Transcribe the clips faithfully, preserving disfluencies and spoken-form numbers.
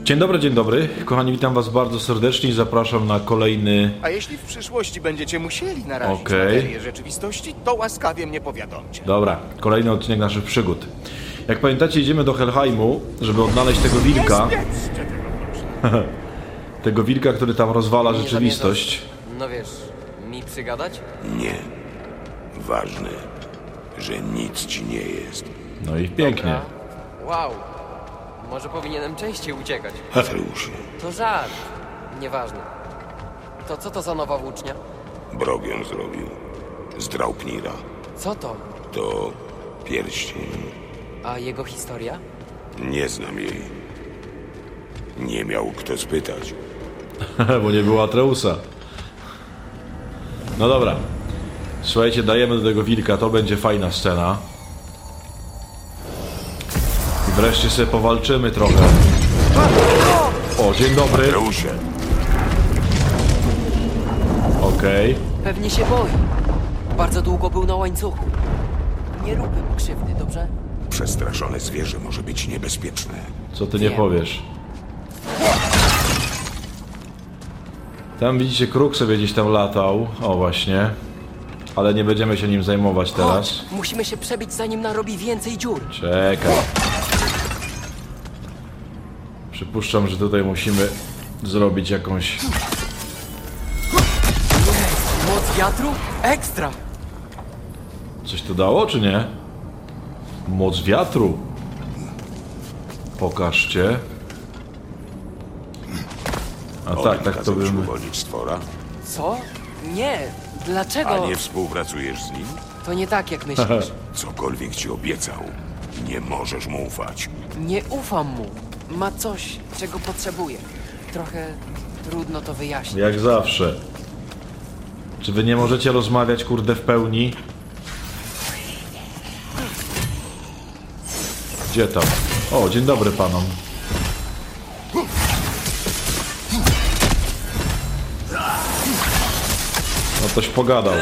Dzień dobry, dzień dobry. Kochani, witam was bardzo serdecznie i zapraszam na kolejny... A jeśli w przyszłości będziecie musieli narazić Okej. materię rzeczywistości, to łaskawie mnie powiadomcie. Dobra, kolejny odcinek naszych przygód. Jak pamiętacie, idziemy do Helheimu, żeby odnaleźć tego wilka. Nie spieszcie tego, proszę. Tego wilka, który tam rozwala Nie rzeczywistość. zamierzasz, no wiesz, mi przygadać? Nie. Ważne, że nic ci nie jest. No i pięknie. Wow. Może powinienem częściej uciekać. Atreusie, To żart. Nieważne. To co to za nowa włócznia? Brogion zrobił. Z Draupnira. Co to? To pierścień. A jego historia? Nie znam jej. Nie miał kto spytać. Bo nie było Atreusa. No dobra. Słuchajcie, dajemy do tego wilka, to będzie fajna scena. I wreszcie sobie powalczymy trochę. O, dzień dobry. Atreusie, Okej. Pewnie się boi. Bardzo długo był na łańcuchu. Nie róbmy mu krzywdy, dobrze? przestraszone zwierzę może być niebezpieczne. Co ty nie Wiem. powiesz? Tam widzicie, kruk sobie gdzieś tam latał. O, właśnie. Ale nie będziemy się nim zajmować teraz. Chodź, musimy się przebić, zanim narobi więcej dziur. Czekaj. Przypuszczam, że tutaj musimy zrobić jakąś... Moc wiatru? Ekstra! Coś to dało, czy nie? Moc wiatru. Pokażcie. A tak, tak to Kazał ci bym... uwolnić stwora? Co? Nie. Dlaczego? A nie współpracujesz z nim? To nie tak, jak myślisz. Cokolwiek ci obiecał, nie możesz mu ufać. Nie ufam mu. Ma coś, czego potrzebuje. Trochę trudno to wyjaśnić. Jak zawsze. Czy wy nie możecie rozmawiać, kurde, w pełni? Gdzie tam? O, dzień dobry panom. No toś pogadał.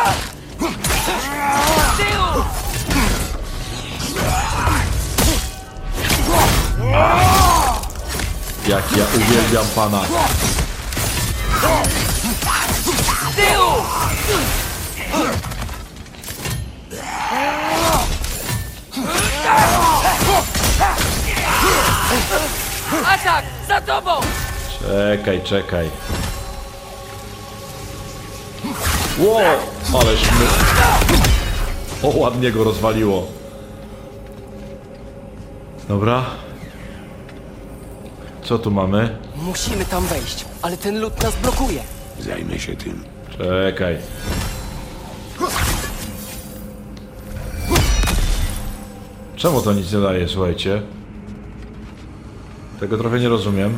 Jak ja uwielbiam pana. Atak! Za tobą! Czekaj, czekaj. Ło! Ależ my... O, ładnie go rozwaliło. Dobra. Co tu mamy? Musimy tam wejść, ale ten lód nas blokuje. Zajmę się tym. Czekaj. Czemu to nic nie daje, słuchajcie? Tego trochę nie rozumiem.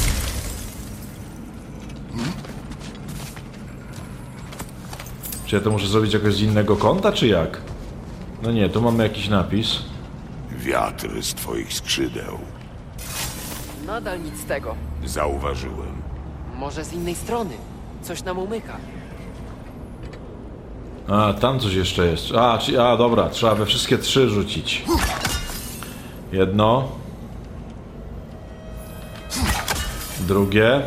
Czy ja to muszę zrobić jakoś z innego kąta, czy jak? No nie, tu mamy jakiś napis. Wiatr z twoich skrzydeł. Nadal nic z tego. Zauważyłem. Może z innej strony. Coś nam umyka. A, tam coś jeszcze jest. A, czy, a dobra, trzeba we wszystkie trzy rzucić. Jedno. Drugie.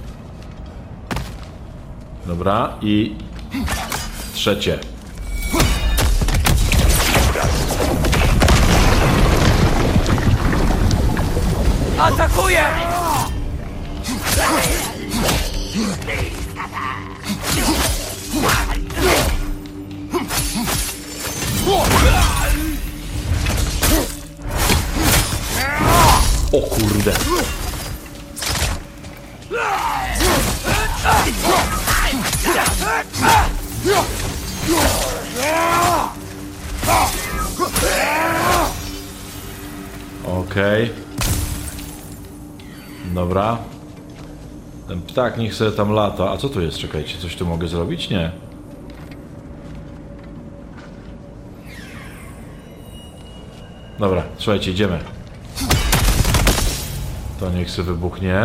Dobra, i trzecie. Atakuje! O kurde. Okej. Dobra. Ten ptak niech sobie tam lata. A co tu jest? Czekajcie, coś tu mogę zrobić? Nie. Dobra, słuchajcie, idziemy. To niech sobie wybuchnie.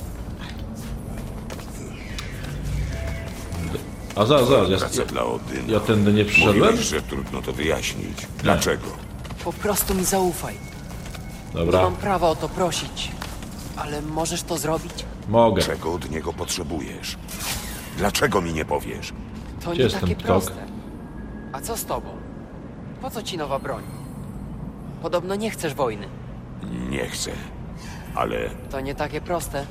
A zaraz, zaraz, ja, Praca dla Odyna. ja tędy nie przyszedłem? Mówiłeś, że trudno to wyjaśnić. Dlaczego? Po prostu mi zaufaj. Nie Dobra. mam prawa o to prosić. Ale możesz to zrobić? Mogę. Czego od niego potrzebujesz? Dlaczego mi nie powiesz? To Gdzie nie jest takie ten ptok? proste. A co z tobą? Po co ci nowa broń? Podobno nie chcesz wojny. Nie chcę. Ale To nie takie proste.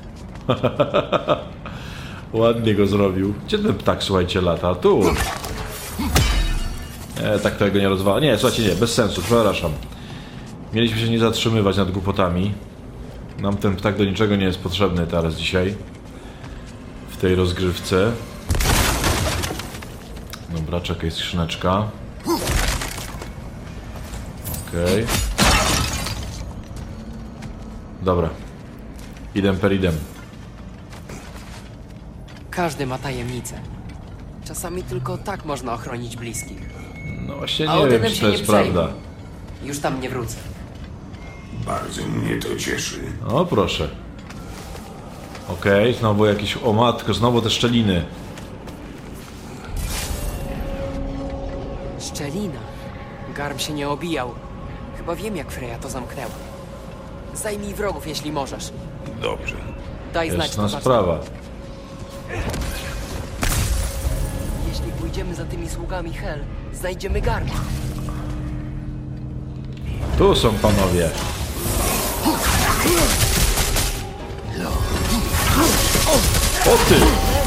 Ładnie go zrobił. Gdzie ten ptak, słuchajcie, lata? Tu. Nie, tak to jego nie rozwala. Nie, słuchajcie, nie, bez sensu, przepraszam. Mieliśmy się nie zatrzymywać nad głupotami. Nam ten ptak do niczego nie jest potrzebny teraz dzisiaj. W tej rozgrywce. Dobra, czekaj, skrzyneczka. Okej. Okay. Dobra. Idem per idem. Każdy ma tajemnicę. Czasami tylko tak można ochronić bliskich. No właśnie A nie wiem, Odynem czy się to nie jest przejmuj. prawda. Już tam nie wrócę. bardzo mnie to cieszy. O, proszę. Okej, okay, znowu jakieś... O matko, znowu te szczeliny. Szczelina. Garm się nie obijał. Chyba wiem, jak Freya to zamknęła. Zajmij wrogów, jeśli możesz. Dobrze. Daj znać, Jasna to zacznę. sprawa. Jeśli pójdziemy za tymi sługami Hel, znajdziemy Garma. Tu są panowie. O ty!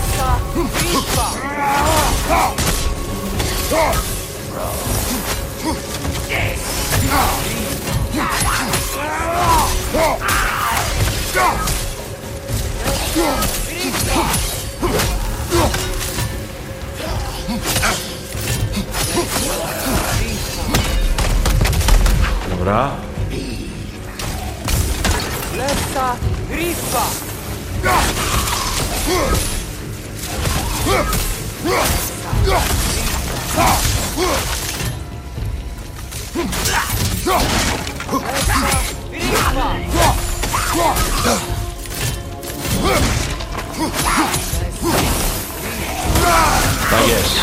Dobra. Lessa Griffa! Tak jest.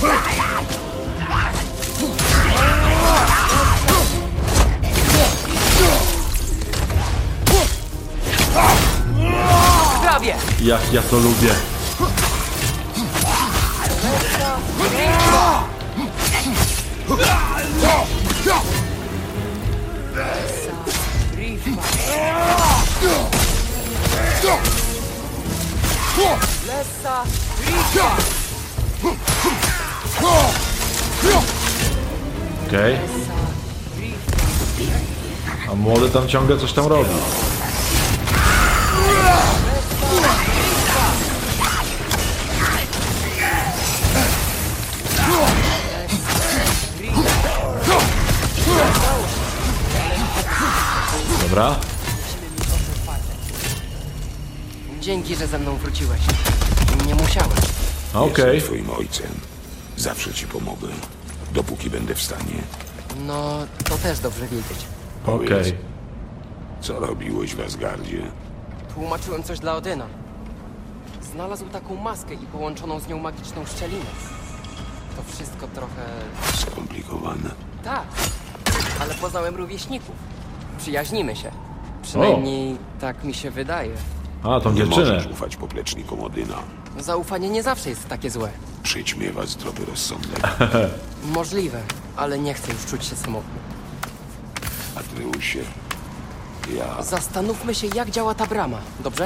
Prawie! Jak ja to lubię. Lessa Griffa! Okej. Okay. A młody tam ciągle coś tam robi. Dobra. Dzięki, że ze mną wróciłeś. Nie musiałeś. Okej. Jestem twoim ojcem. Zawsze ci pomogę. Dopóki będę w stanie. No, to też dobrze wiedzieć. Okej. Powiedz, co robiłeś w Asgardzie? Tłumaczyłem coś dla Odyna. Znalazł taką maskę i połączoną z nią magiczną szczelinę. To wszystko trochę... Skomplikowane. Tak, ale poznałem rówieśników. Przyjaźnimy się. Przynajmniej tak mi się wydaje. A, tą Nie dziewczynę. możesz ufać poplecznikom Odyna. Zaufanie nie zawsze jest takie złe. Przyćmiewa zdrowy rozsądek. Możliwe, ale nie chcę już czuć się samotny. Atreusie, ja... Zastanówmy się, jak działa ta brama, dobrze?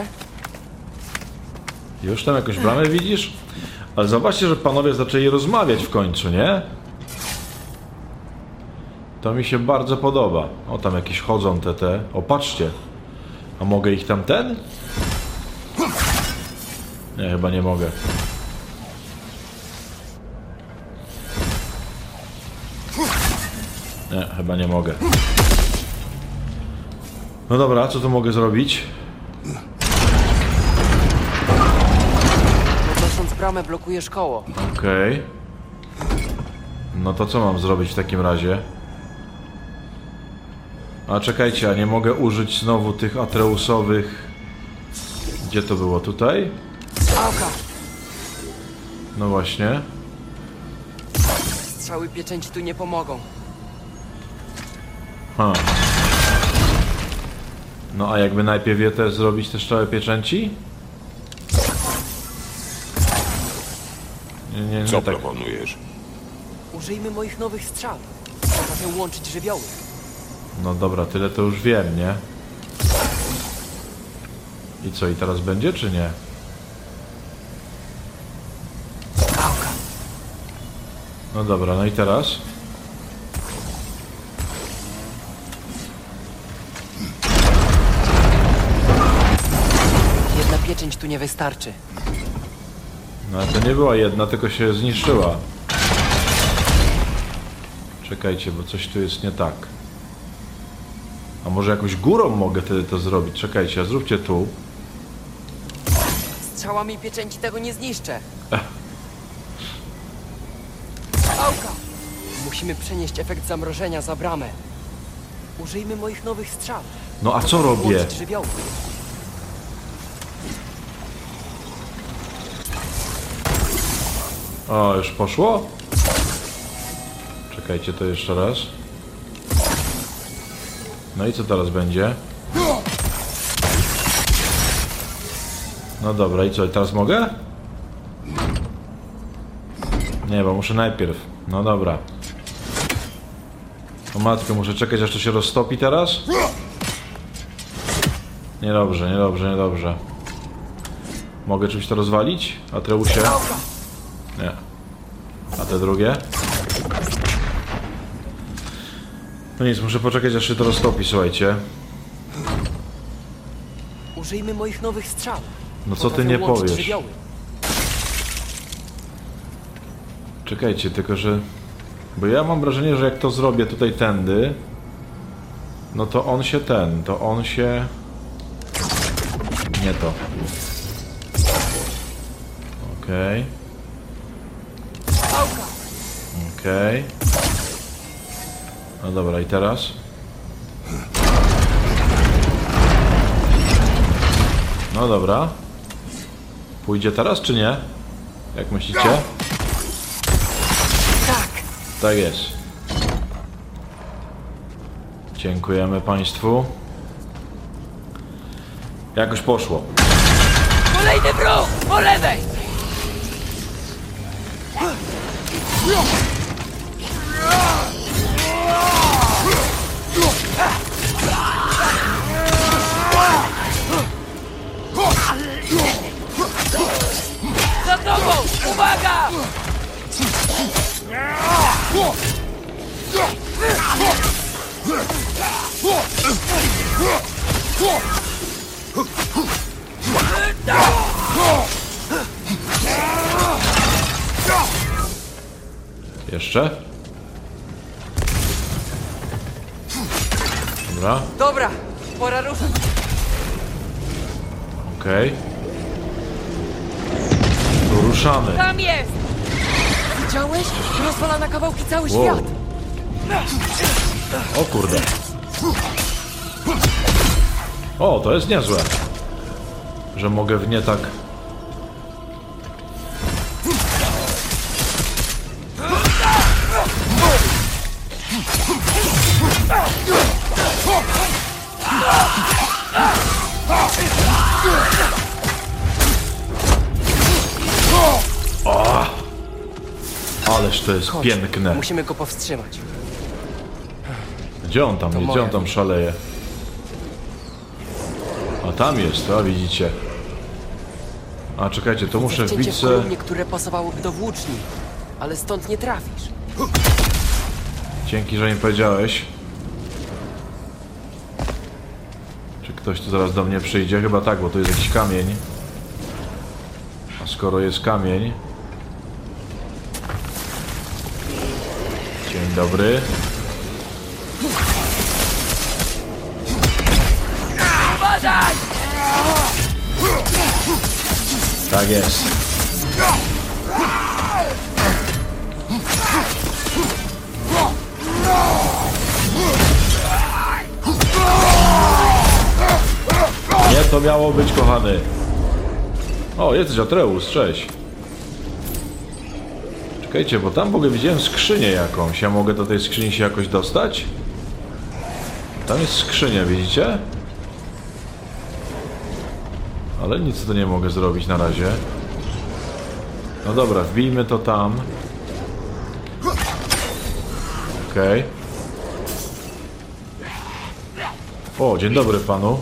Już tam jakąś bramę widzisz? Ale zobaczcie, że panowie zaczęli rozmawiać w końcu, nie? To mi się bardzo podoba. O, tam jakieś chodzą te te. O, patrzcie. A mogę ich tam ten? Nie, chyba nie mogę. Nie, chyba nie mogę. No dobra, co tu mogę zrobić? Podnosząc bramę blokujesz koło. Okej. No to co mam zrobić w takim razie? A czekajcie, a nie mogę użyć znowu tych Atreusowych... Gdzie to było? Tutaj? Ałka! No właśnie. Strzały pieczęci tu nie pomogą. Ha. No a jakby najpierw je te zrobić, te strzały pieczęci? Nie, nie, nie, Co tak. proponujesz? Użyjmy moich nowych strzał. Potrafię łączyć żywioły. No dobra, tyle to już wiem, nie? I co, i teraz będzie, czy nie? Skałka. No dobra, no i teraz? Jedna pieczęć tu nie wystarczy. No ale to nie była jedna, tylko się zniszczyła. Czekajcie, bo coś tu jest nie tak. A może jakąś górą mogę wtedy to zrobić? Czekajcie, a zróbcie tu. Strzałami pieczęci tego nie zniszczę. Skałka. Musimy przenieść efekt zamrożenia za bramę. Użyjmy moich nowych strzał. No a co robię? Łączyć żywioły. O, już poszło? Czekajcie, to jeszcze raz. No i co teraz będzie? No dobra, i co, teraz mogę? Nie, bo muszę najpierw. No dobra. O matko, muszę czekać, aż to się roztopi teraz? Niedobrze, niedobrze, niedobrze. Mogę czymś to rozwalić? Atreusie? Nie. A te drugie? No nic, muszę poczekać, aż się to roztopi, słuchajcie. Użyjmy moich nowych strzał. No co ty Potrafią nie łączyć powiesz? żywioły. Czekajcie, tylko że... Bo ja mam wrażenie, że jak to zrobię tutaj tędy, no to on się ten, to on się... Nie to. Okej. Skałka. Okej. No dobra, i teraz? No dobra. Pójdzie teraz, czy nie? Jak myślicie? Tak. Tak jest. Dziękujemy państwu. Jakoś poszło. Kolejny wróg! Po lewej! Za tobą! Uwaga! Jeszcze? Dobra, Dobra, pora ruszać. okej. To ruszamy. Tam jest! Widziałeś? Rozwala na kawałki cały Wow. świat. O kurde. O, to jest niezłe. Że mogę w nie tak... O! Ależ to jest Chodź, piękne. musimy go powstrzymać. Gdzie on tam To jest? Gdzie on moja tam szaleje? A tam jest, a widzicie. A czekajcie, to muszę Wcięcie wbić w se... kolumnie, które pasowałyby do włóczni, ale stąd nie trafisz. Dzięki, że mi powiedziałeś. Czy ktoś tu zaraz do mnie przyjdzie? Chyba tak, bo tu jest jakiś kamień. A skoro jest kamień... Dzień dobry. Uważaj! Tak jest. Nie to miało być, kochany. O, jesteś Atreus, cześć. Czekajcie, bo tam w ogóle widziałem skrzynię jakąś. Ja mogę do tej skrzyni się jakoś dostać? Tam jest skrzynia, widzicie? Ale nic tu nie mogę zrobić na razie. No dobra, wbijmy to tam. Okej. Okay. O, dzień dobry panu.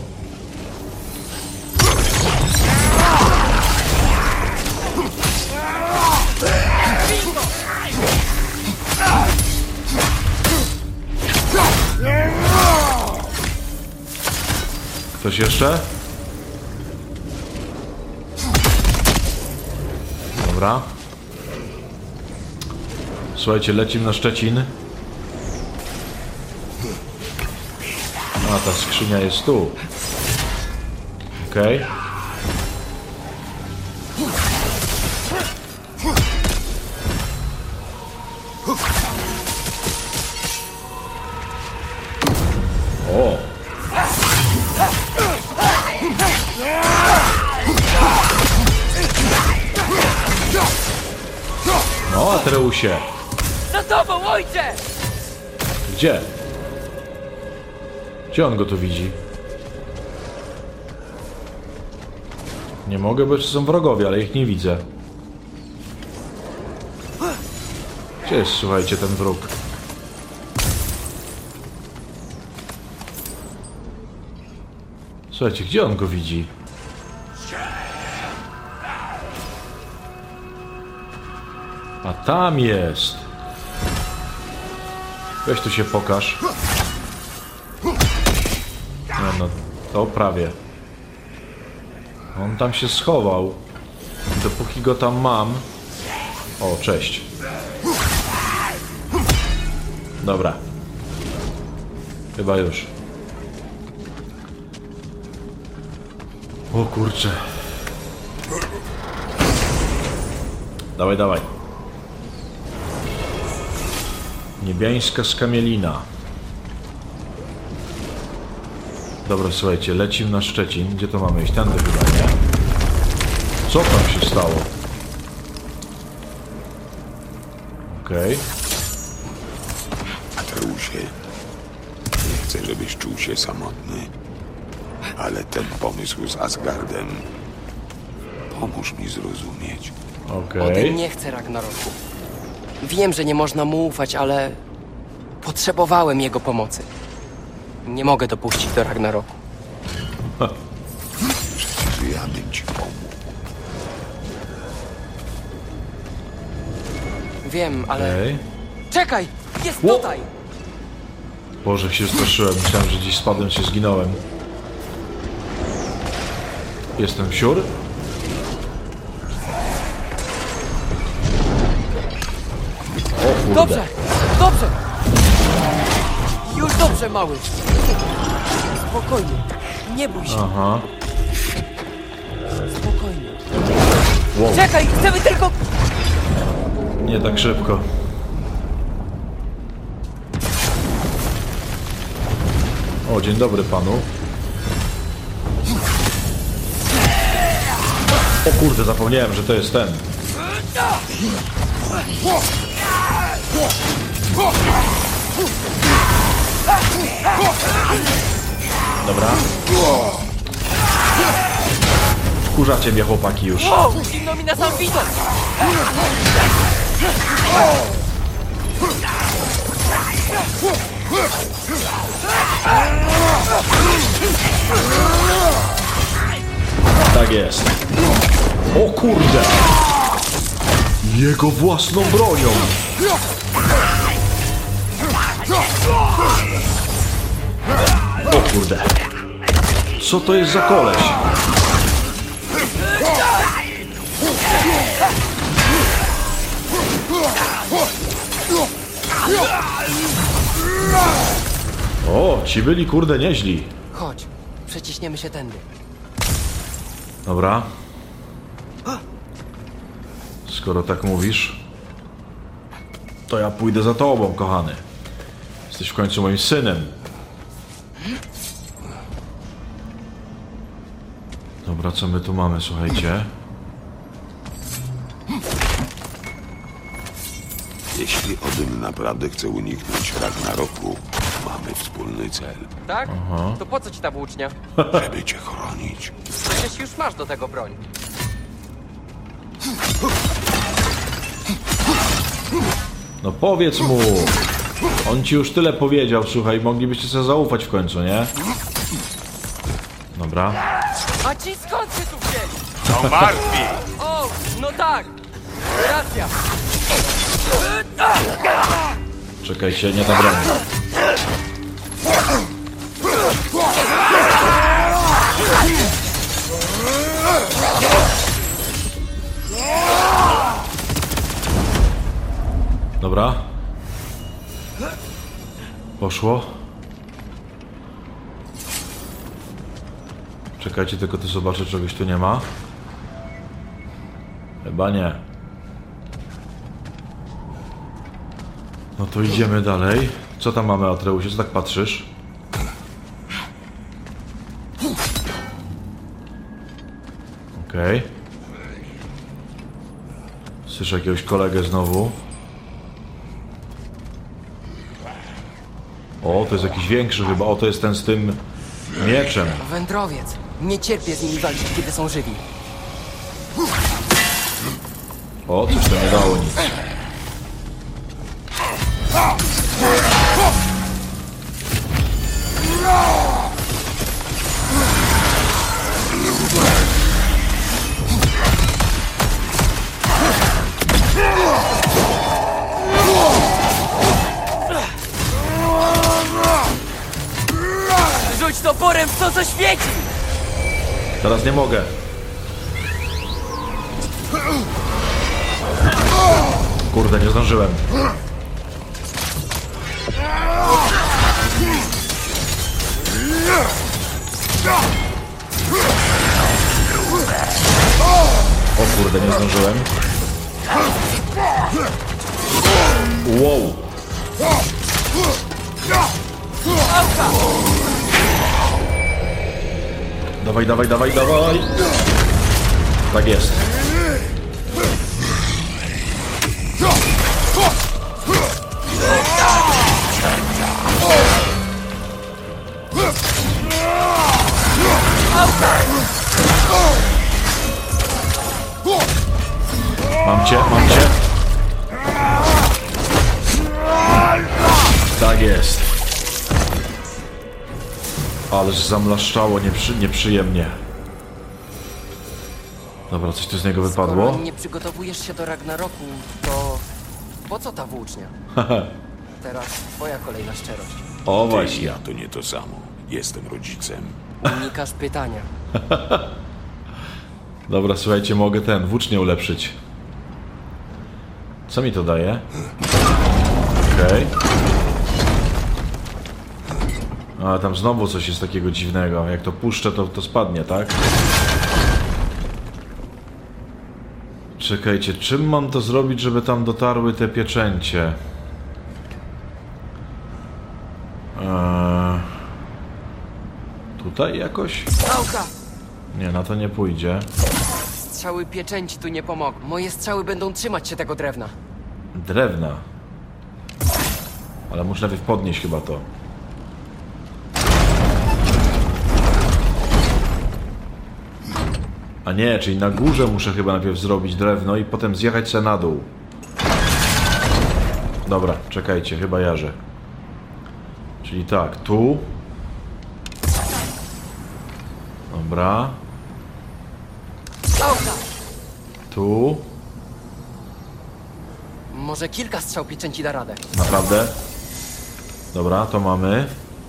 Ktoś jeszcze? Dobra. Słuchajcie, lecimy na Szczecin. A, ta skrzynia jest tu. Okej. Okay. O! No, Atreusie. Za tobą, ojcze! Gdzie? Gdzie on go tu widzi? Nie mogę, bo jeszcze są wrogowie, ale ich nie widzę. Gdzie jest, słuchajcie, ten wróg? Słuchajcie, gdzie on go widzi? A tam jest! Weź tu się pokaż. No, no, to prawie. On tam się schował. Dopóki go tam mam... O, cześć. Dobra. Chyba już. O kurczę. Dawaj, dawaj. Niebiańska skamielina. Dobra, słuchajcie, lecimy na Szczecin. Gdzie to mamy iść? Tędy chyba, nie? Co tam się stało? Okej. Okay. Atreusie, nie chcę, żebyś czuł się samotny. Ale ten pomysł z Asgardem... Pomóż mi zrozumieć. Okej. Odyn nie chce Ragnaroku. Wiem, że nie można mu ufać, ale... Potrzebowałem jego pomocy. Nie mogę dopuścić do Ragnaroku. Przecież ja bym ci pomógł. Wiem, ale... Okay. Czekaj! Jest Ło! tutaj! Boże, się straszyłem. Myślałem, że gdzieś spadłem, się zginąłem. Jestem wsiór? O kurde. Dobrze! Dobrze! Już dobrze, mały! Spokojnie. Nie bój się. Aha. Spokojnie. Wow. Czekaj! Chcemy tylko... Nie tak szybko. O, dzień dobry panu. O kurde, zapomniałem, że to jest ten. Dobra. Wkurzacie mnie, chłopaki, już. O! Zimno mi na sam widok! Tak jest. O kurde! Jego własną bronią! O kurde! Co to jest za koleś? O, ci byli kurde nieźli. Chodź, przeciśniemy się tędy. Dobra. Skoro tak mówisz, to ja pójdę za tobą, kochany. Jesteś w końcu moim synem. Dobra, co my tu mamy, słuchajcie? Jeśli Odyn naprawdę chce uniknąć Ragnaroku, Mamy wspólny cel, Tak? To po co ci ta włócznia? żeby cię chronić. Przecież już masz do tego broń. No powiedz mu! On ci już tyle powiedział, słuchaj, moglibyście sobie zaufać w końcu, nie? Dobra. A ci skąd się tu wzięli? To martwi! O, no tak! Racja! Czekajcie, nie na broń. Dobra. Poszło. Czekajcie, tylko tu zobaczę, czegoś tu nie ma. Chyba nie. No to idziemy dalej. Co tam mamy, Atreusie? Co tak patrzysz? Okej. Okay. Słyszę jakiegoś kolegę znowu. O, to jest jakiś większy chyba. O, to jest ten z tym mieczem. Wędrowiec. Nie cierpię z nimi walczyć, kiedy są żywi. O, coś to nie dało nic. Rzuć toporem w to, co świeci! Teraz nie mogę. Kurde, nie zdążyłem. O kurde, nie zdążyłem. Wow. Dawaj, dawaj, dawaj, dawaj. Tak jest. Mam cię, mam cię. Tak jest. Ależ zamlaszczało nieprzy, nieprzyjemnie. Dobra, coś tu z niego wypadło. Skoro nie przygotowujesz się do Ragnaroku, to po co ta włócznia? Teraz twoja kolejna szczerość. O Ty i właśnie. ja to nie to samo. Jestem rodzicem. Unikasz pytania. Dobra, słuchajcie, mogę ten włócznię ulepszyć. Co mi to daje? Okej. Okay. A tam znowu coś jest takiego dziwnego. Jak to puszczę, to, to spadnie, tak? Czekajcie, czym mam to zrobić, żeby tam dotarły te pieczęcie? Eee... Tutaj jakoś? Pałka! Nie, na to nie pójdzie. Strzały pieczęci tu nie pomogą. Moje strzały będą trzymać się tego drewna. Drewna. Ale muszę najpierw podnieść chyba to. A nie, czyli na górze muszę chyba najpierw zrobić drewno i potem zjechać se na dół. Dobra, czekajcie, chyba jarzę. Czyli tak, tu. Dobra. Pałka! Tu. Może kilka strzał pieczęci da radę. Naprawdę? Dobra, to mamy.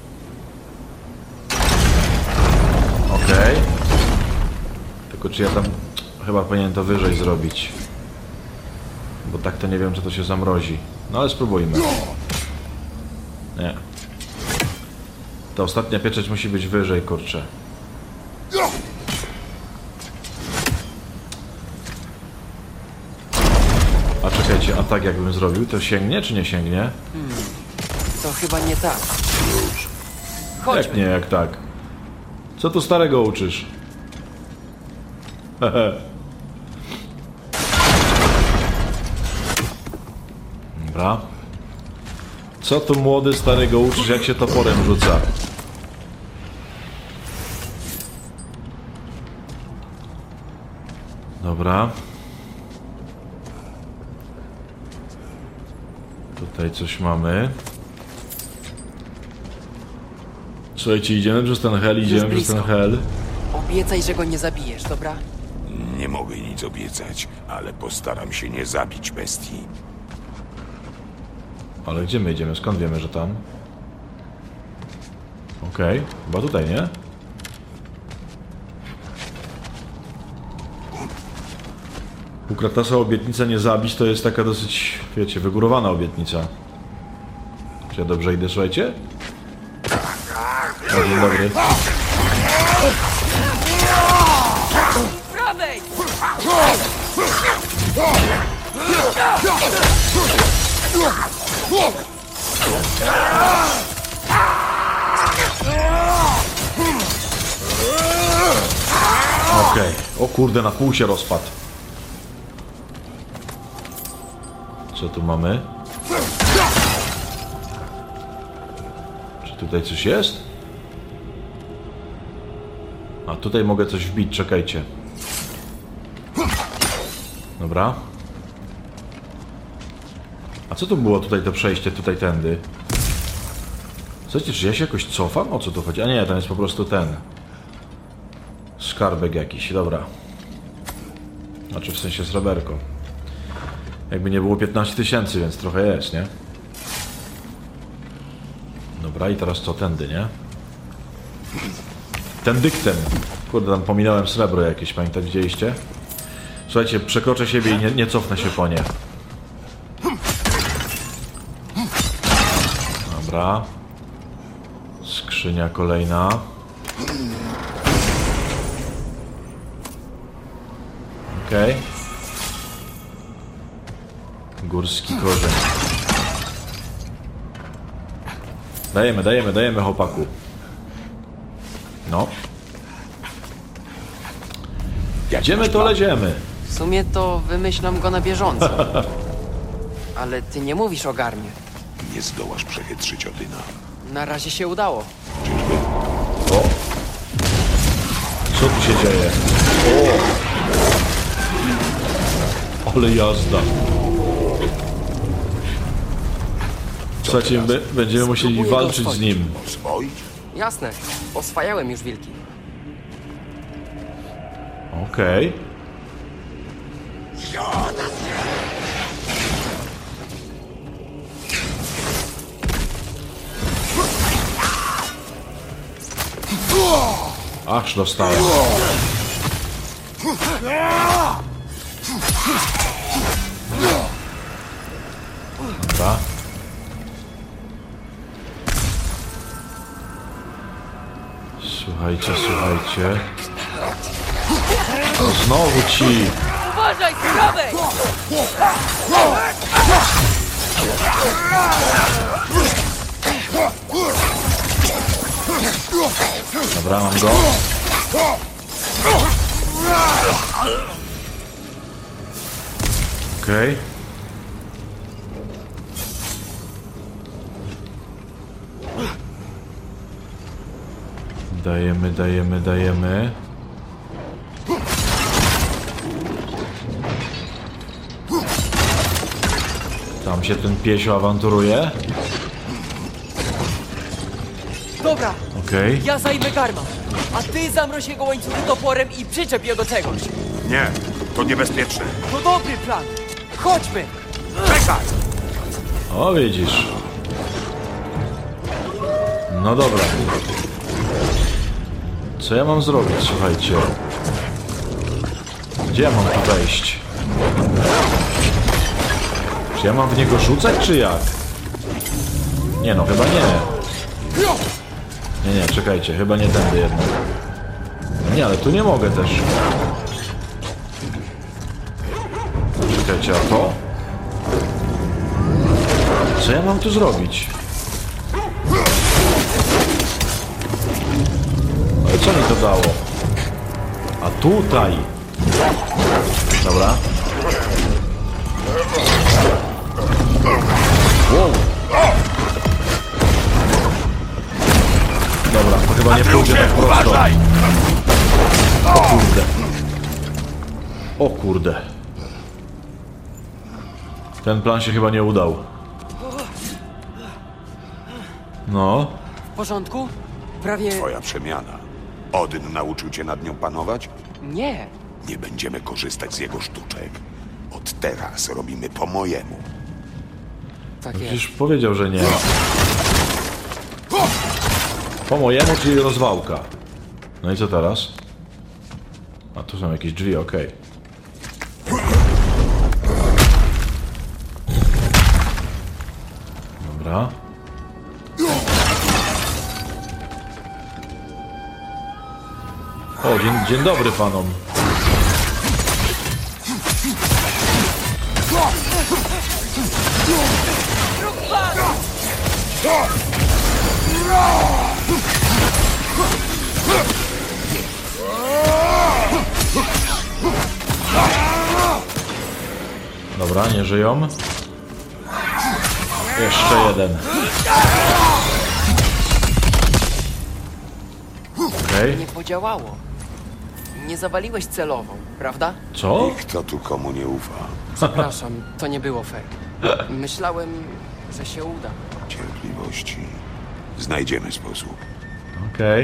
Okej. Okay. Tylko czy ja tam... Chyba powinienem to wyżej zrobić. Bo tak to nie wiem, czy to się zamrozi. No ale spróbujmy. Nie. Ta ostatnia pieczęć musi być wyżej, kurczę. A czekajcie, a tak jakbym zrobił, to sięgnie czy nie sięgnie? Hmm, to chyba nie tak. Chodźmy. Jak nie, jak tak? Co tu starego uczysz? Dobra. Co tu młody starego uczysz, jak się toporem rzuca? Dobra. Tutaj coś mamy. Słuchajcie, idziemy przez ten hel, idziemy przez ten hel. Obiecaj, że go nie zabijesz, dobra? Nie mogę nic obiecać, ale postaram się nie zabić bestii. Ale gdzie my idziemy? Skąd wiemy, że tam? Okej, okay. Chyba tutaj, nie? U Kratasa obietnica nie zabić to jest taka dosyć, wiecie, wygórowana obietnica. Czy ja dobrze idę, słuchajcie? O, dzień dobry. Prawej! Okej. Okay. O kurde, na pół się rozpadł. Co tu mamy? Czy tutaj coś jest? A tutaj mogę coś wbić, czekajcie. Dobra. A co tu było tutaj to przejście, tutaj tędy? Słuchajcie, czy ja się jakoś cofam? O co tu chodzi? A nie, to jest po prostu ten skarbek jakiś, dobra. Znaczy w sensie sreberko. Jakby nie było piętnaście tysięcy, więc trochę jest, nie? Dobra, i teraz co? Tędy, nie? Tędyktem. Kurde, tam pominąłem srebro jakieś, pamiętam, widzieliście? Słuchajcie, przekroczę siebie i nie, nie cofnę się po nie. Dobra. Skrzynia kolejna. Okej. Okay. Górski korzeń. Dajemy, dajemy, dajemy, chłopaku. No. Idziemy, to leziemy. W sumie to wymyślam go na bieżąco. Ale ty nie mówisz o Garmie. Nie zdołasz przechytrzyć Odyna. Na razie się udało. O! Co tu się dzieje? O! Ale jazda. Słuchajcie, my będziemy musieli Spróbuję go walczyć z oswoić. nim. Swoich? Jasne, oswajałem już wilki. Okej. Aż dostałem. Dobra. Słuchajcie, słuchajcie. O, znowu ci. Uważaj, z prawej! Dobra, mam go. Okej. Okay. Dajemy, dajemy, dajemy. Tam się ten piesio awanturuje. Dobra, Okej. ja zajmę Garma, a ty zamroź jego łańcuchy toporem i przyczep je do czegoś. Nie, to niebezpieczne. To dobry plan. Chodźmy. Czekaj! O, widzisz. No dobra. Co ja mam zrobić, słuchajcie? Gdzie ja mam tu wejść? Czy ja mam w niego rzucać, czy jak? Nie no, chyba nie. Nie, nie, czekajcie, chyba nie tędy jednak. Nie, ale tu nie mogę też. Czekajcie, a to? Co ja mam tu zrobić? Ale co mi to dało? A tutaj? Dobra. Wow. chyba nie pójdzie tak prosto. O kurde. O kurde. Ten plan się chyba nie udał. No. W porządku? Prawie... Twoja przemiana. Odyn nauczył cię nad nią panować? Nie. Nie będziemy korzystać z jego sztuczek. Od teraz robimy po mojemu. Tak jest. Przecież powiedział, że nie. Po mojemu, czyli rozwałka. No i co teraz? A tu są jakieś drzwi, okej. Dobra. O, dzień, dzień dobry panom. Dobra, nie żyją. Jeszcze jeden. Okej. Nie podziałało. Nie zawaliłeś celową, prawda? Co? I kto tu komu nie ufa? Przepraszam, to nie było fair. Myślałem, że się uda. Cierpliwości. Znajdziemy sposób. Okej.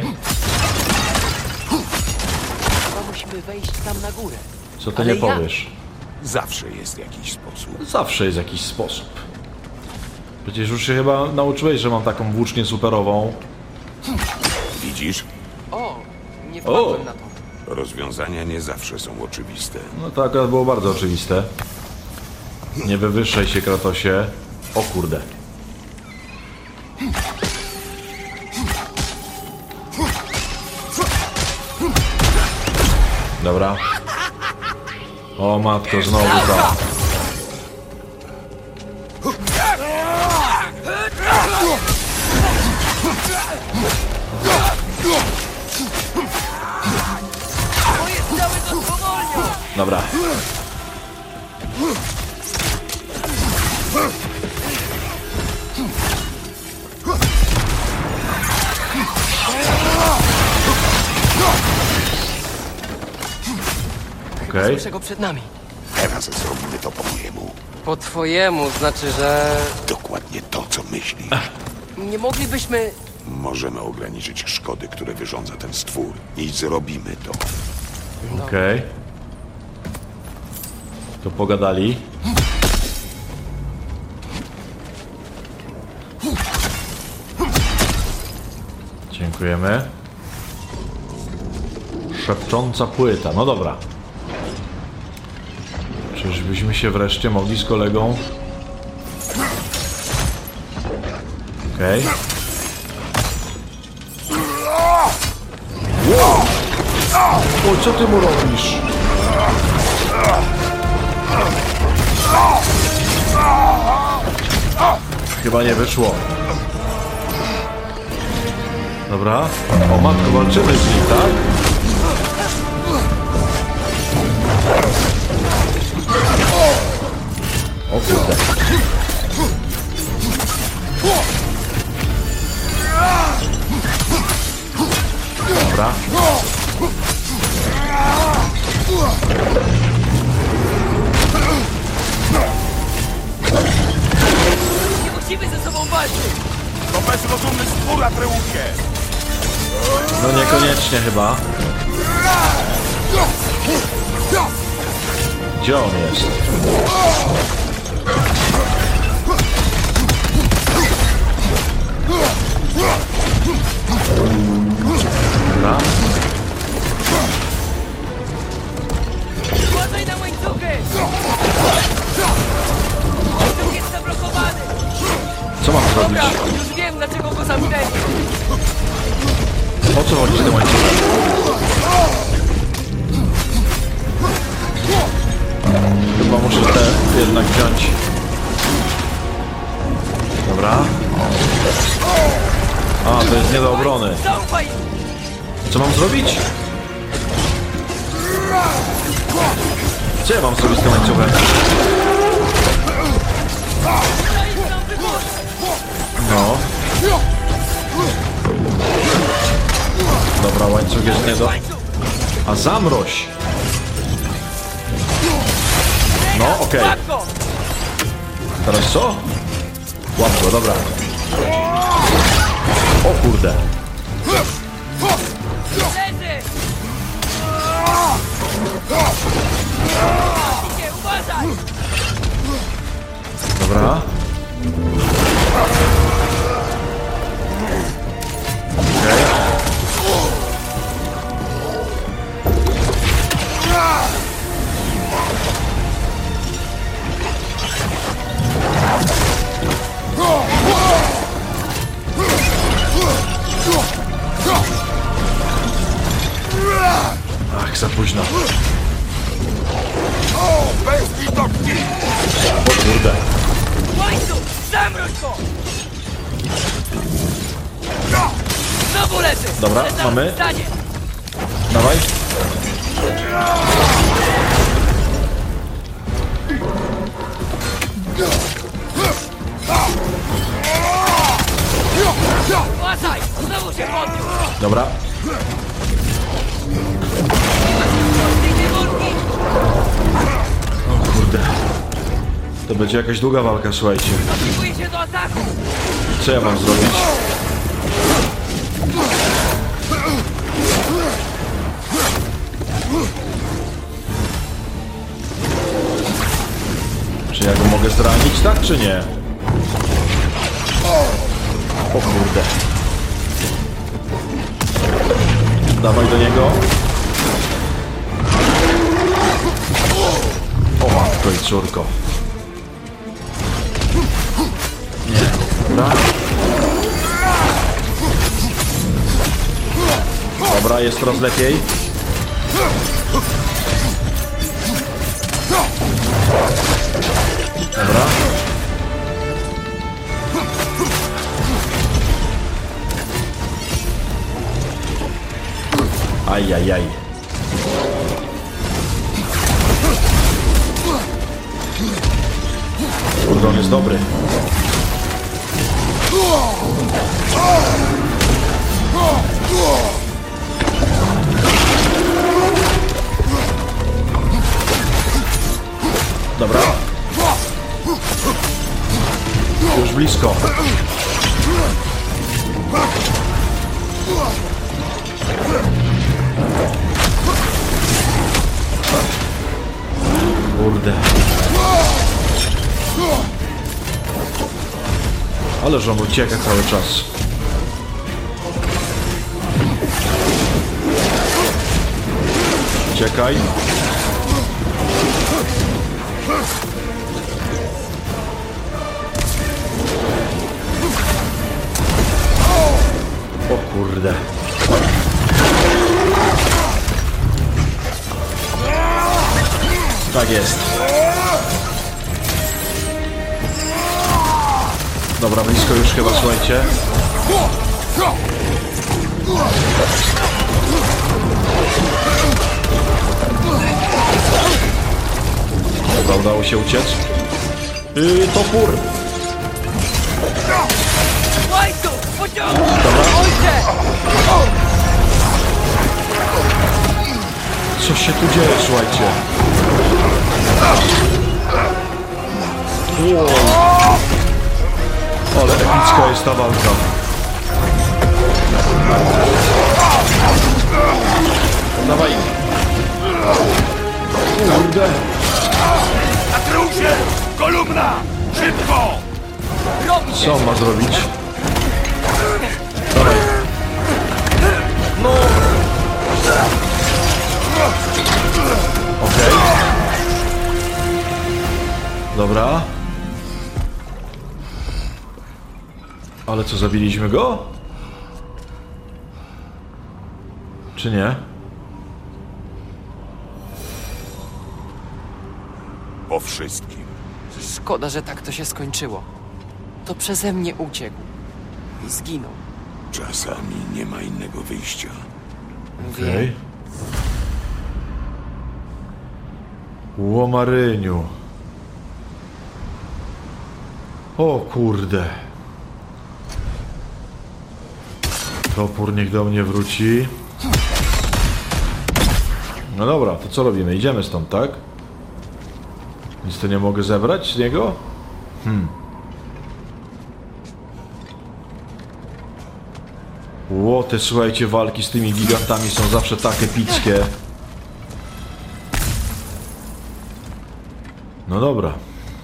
Chyba musimy wejść tam na górę. Co ty Ale nie jak? powiesz? Zawsze jest jakiś sposób. Zawsze jest jakiś sposób. Przecież już się chyba nauczyłeś, że mam taką włócznię superową. Widzisz? O, nie wpadłem O. na to. Rozwiązania nie zawsze są oczywiste. No to akurat było bardzo oczywiste. Nie wywyższaj się, Kratosie. O kurde. Dobra. O matko, znowu ta. Dobra. Okej. Słyszę go przed nami. Teraz zrobimy to po mojemu. Po twojemu, znaczy, że... Dokładnie to, co myślisz. Nie moglibyśmy... Możemy ograniczyć szkody, które wyrządza ten stwór. I zrobimy to. Okej. To pogadali. Dziękujemy. Szepcząca płyta. No dobra. Czyżbyśmy się wreszcie mogli z kolegą... Okej. Wow! O, co ty mu robisz? Chyba nie wyszło. Dobra. O matko, walczymy z nim, tak? O kurde. Dobra. Musimy ze sobą walczyć! To bezrozumny stwór, Atreusie! No niekoniecznie chyba. Gdzie on jest? Dobra. Uważaj na łańcuchy! Łańcuch jest zablokowany! Co mam zrobić? Dobra, już wiem, dlaczego go zamknęli. O co chodzi z tym łańcuchem? Chyba muszę te jednak wziąć. Dobra. A, to jest nie do obrony. Zaufaj! Co mam zrobić? Co ja mam zrobić z tym łańcuchem? Dajesz nam wybór! No. drugie nie do... A zamroź! No, okej. Okay. Teraz co? Łatwo, dobra. O kurde. Dobra. Okej. Okay. Ach, za późno. O, bez litości! O kurde. Łańcuch! Zamroź go! Znowu leży! Dobra, Ale zaraz mamy. wstanie. Dawaj. Uważaj! Znowu się podniósł! Dobra. O kurde. To będzie jakaś długa walka, słuchajcie. Szykuje się do ataku! Co ja mam zrobić? Czy ja go mogę zranić, tak czy nie? O kurde. Dawaj do niego. O matko i córko. Nie, dobra. Dobra, jest coraz lepiej. Dobra. Aj, aj, aj. Kurde, on jest dobry. Dobra. Już blisko. Kurde. Ale że on ucieka cały czas. Uciekaj. O kurde. Tak jest. Dobra, blisko już chyba, słuchajcie. Dobra, udało się uciec. Yy, topór. Łańcuch! Pociągnij! Dobra. Ojcze! Co się tu dzieje, słuchajcie? Wow. Ale epicka jest ta walka. Dawaj. Kurde. Atrusie! Kolumna! Szybko! Robi się! Co on ma zrobić? Dawaj. No. Okej. Okay. Dobra. Ale co, zabiliśmy go? Czy nie? Po wszystkim. Szkoda, że tak to się skończyło. To przeze mnie uciekł. I zginął. Czasami nie ma innego wyjścia. Wiem. Okej. Łomaryniu. O kurde. Topór niech do mnie wróci. No dobra, to co robimy? Idziemy stąd, tak? Nic tu nie mogę zebrać z niego? Hmm. Ło, te słuchajcie, walki z tymi gigantami są zawsze tak epickie. No dobra.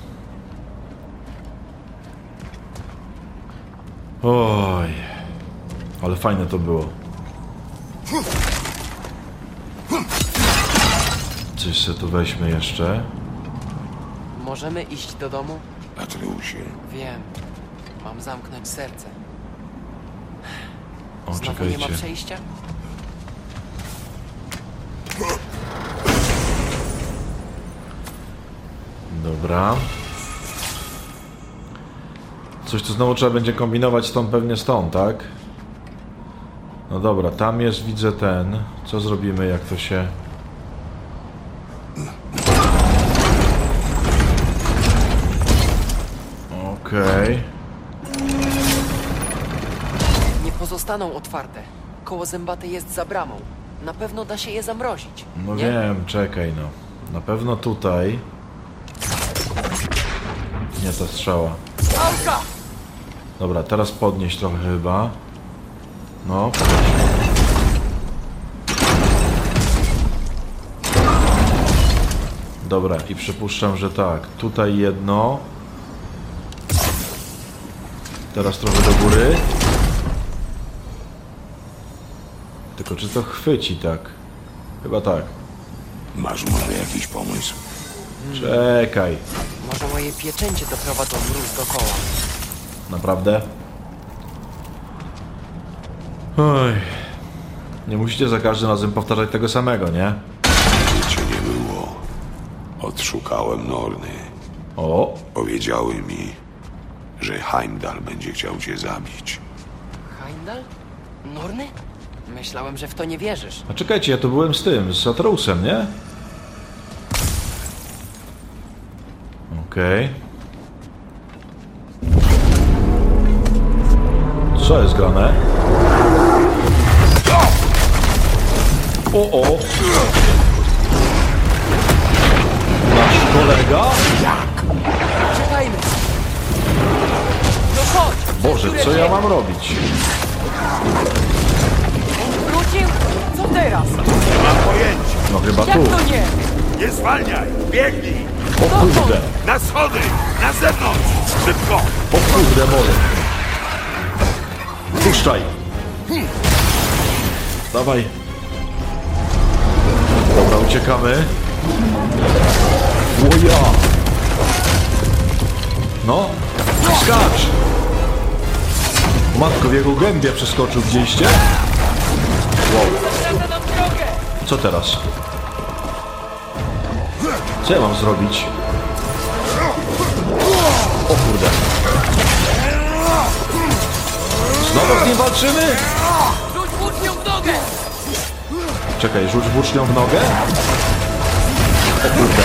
Oj. Ale fajne to było. Coś sobie tu weźmy jeszcze. Możemy iść do domu? Atreusie, Wiem. Mam zamknąć serce. O, Znowu nie ma czekajcie. przejścia? Dobra. Coś tu znowu trzeba będzie kombinować stąd, pewnie stąd, tak? No dobra, tam jest, widzę ten. Co zrobimy, jak to się... Okej. Nie pozostaną otwarte. Koło zębate jest za bramą. Na pewno da się je zamrozić. No nie? wiem, czekaj no. Na pewno tutaj... Nie ta strzała. Pałka! Dobra, teraz podnieś trochę chyba. No, podnieś. Dobra, i przypuszczam, że tak. Tutaj jedno. Teraz trochę do góry. Tylko czy to chwyci tak? Chyba tak. masz może jakiś pomysł? Czekaj. Może moje pieczęcie doprowadzą mróz do koła. Naprawdę? Oj. Nie musicie za każdym razem powtarzać tego samego, nie? Gdzie cię nie było. Odszukałem Norny. O, Powiedziały mi, że Heimdall będzie chciał cię zabić. Heimdall? Norny? Myślałem, że w to nie wierzysz. a czekajcie, ja tu byłem z tym, z Atreusem, nie? Okej. Co jest grane? O, o! Nasz kolega? Czekajmy! No chodź! Boże, co ja mam robić? Wrócił? Co teraz? Mam pojęcia. No chyba Jak tu. to nie? Nie zwalniaj. Biegnij. O kurde, Na schody. Na zewnątrz. Szybko. o kurde mole. Puszczaj. Dawaj. Dobra, uciekamy. Łoja. No, skacz. Matko, w jego gębie przeskoczył, widzieliście? Wow, Zawraca nam drogę! co teraz? Co ja mam zrobić? O kurde. Znowu z nim walczymy? Rzuć włócznią w nogę! Czekaj, rzuć włócznią w nogę? O kurde.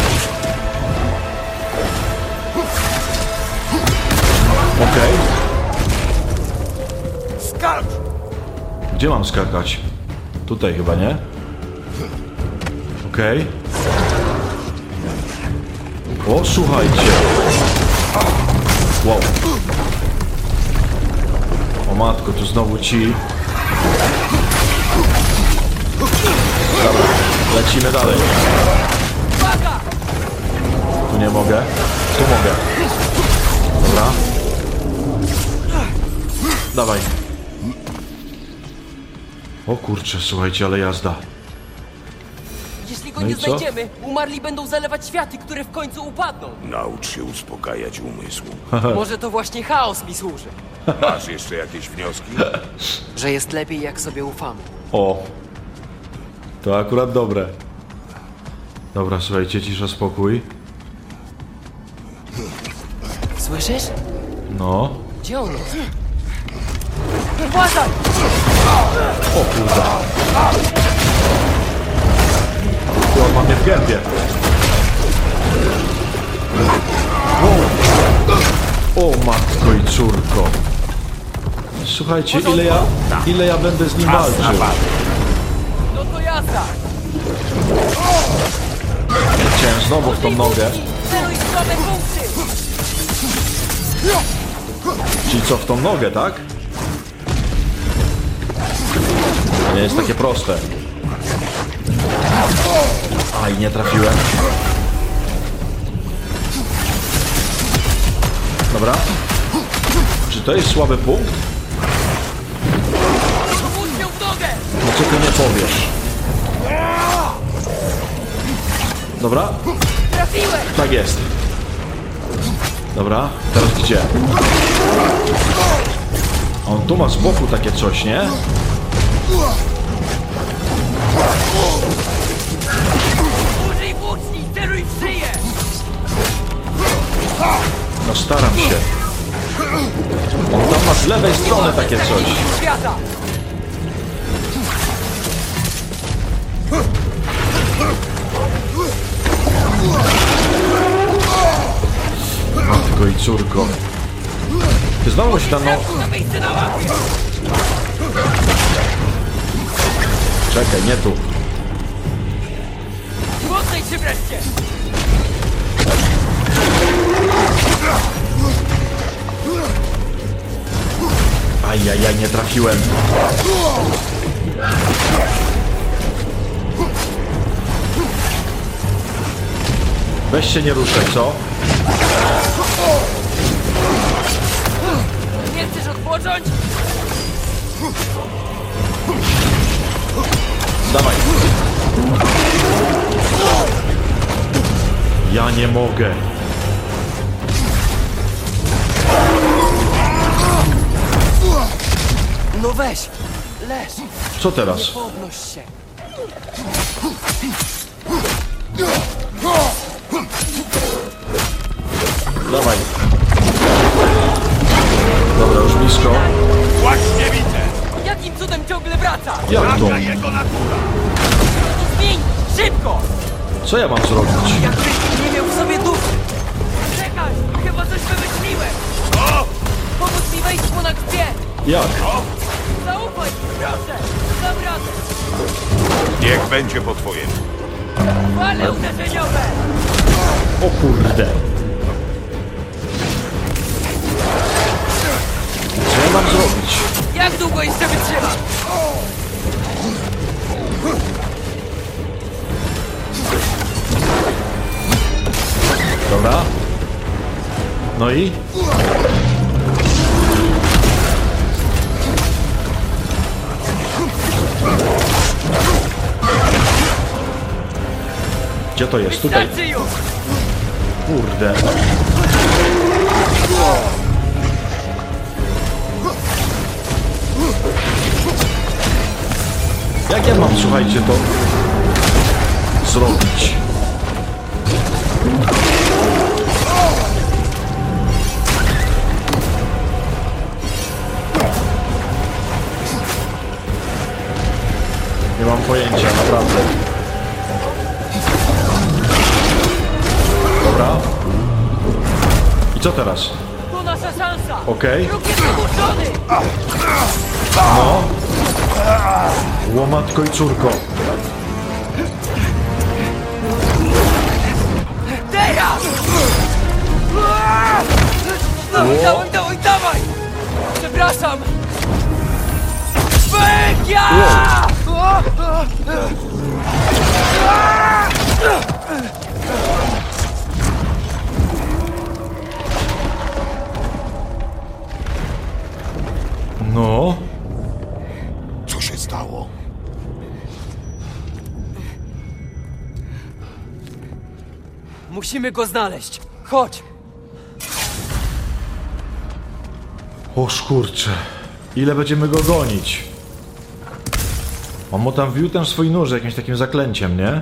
Okej. Skacz. Gdzie mam skakać? Tutaj chyba, nie? Okej. O, słuchajcie. Wow. O matko, tu znowu ci. Dobra, lecimy dalej. Uwaga! Tu nie mogę. Tu mogę. Dobra. Dawaj. O kurczę, słuchajcie, ale jazda. Jeśli go No nie i co? znajdziemy, umarli będą zalewać światy, które w końcu upadną. Naucz się uspokajać umysłu. Może to właśnie chaos mi służy. Masz jeszcze jakieś wnioski? Że jest lepiej, jak sobie ufamy. O. To akurat dobre. Dobra, słuchajcie, cisza, spokój. Słyszysz? No. Gdzie on jest? Uważaj! O kurde. Tu on ma mnie w gębie. O. O matko i córko. Słuchajcie, ile ja, ile ja będę z nim walczył. No to jazda! Chciałem znowu w tą nogę. Celuj w słabe punkty! Czyli co, w tą nogę, tak? To nie jest takie proste. Aj, nie trafiłem. Dobra. Czy to jest słaby punkt? Włócznią w nogę! No co ty nie powiesz? Dobra, Trafiłeś! tak jest. Dobra, teraz gdzie? On tu ma z boku takie coś, nie? Użyj włóczni! Celuj w szyję! No staram się. On tam ma z lewej strony takie coś. Świata! Matko i córko. Ty znowu się tam, no... Na miejsce na łapie! Czekaj, nie tu. Poddaj się wreszcie! Ajajaj, nie trafiłem. Weź się nie ruszaj, co? Nie chcesz odpocząć? Dawaj. Ja nie mogę. No weź, leż, Co teraz? podnoś się. Dawaj. Dobra, już blisko. Właśnie widzę! Jakim cudem ciągle wraca? Jak to? Taka jego natura! Zmień! Szybko! Co ja mam zrobić? Jakbyś nie miał w sobie duszy! Czekaj! Chyba coś wymyśliłem! O! Pomóż mi wejść mu na grzbiet! Jak? Zaufaj! Proszę! Dam radę! Niech będzie po twojemu. Fale uderzeniowe! O kurde. Co ja mam zrobić? Jak długo jeszcze wytrzymam? Dobra. No i? Gdzie to jest? Tutaj. Starczy już! Kurde. Jak ja mam, słuchajcie, to zrobić? Nie mam pojęcia, naprawdę. Dobra. I co teraz? To nasza szansa! Okej. Wróg jest wymuszony! No. Łomatko i córko. Teraz! Dawaj, dawaj, dawaj, dawaj! Przepraszam! Węgia! No. Co się stało? Musimy go znaleźć. Chodź! O szkurcze. Ile będziemy go gonić? On mu tam wbił ten swój nóż jakimś takim zaklęciem, nie?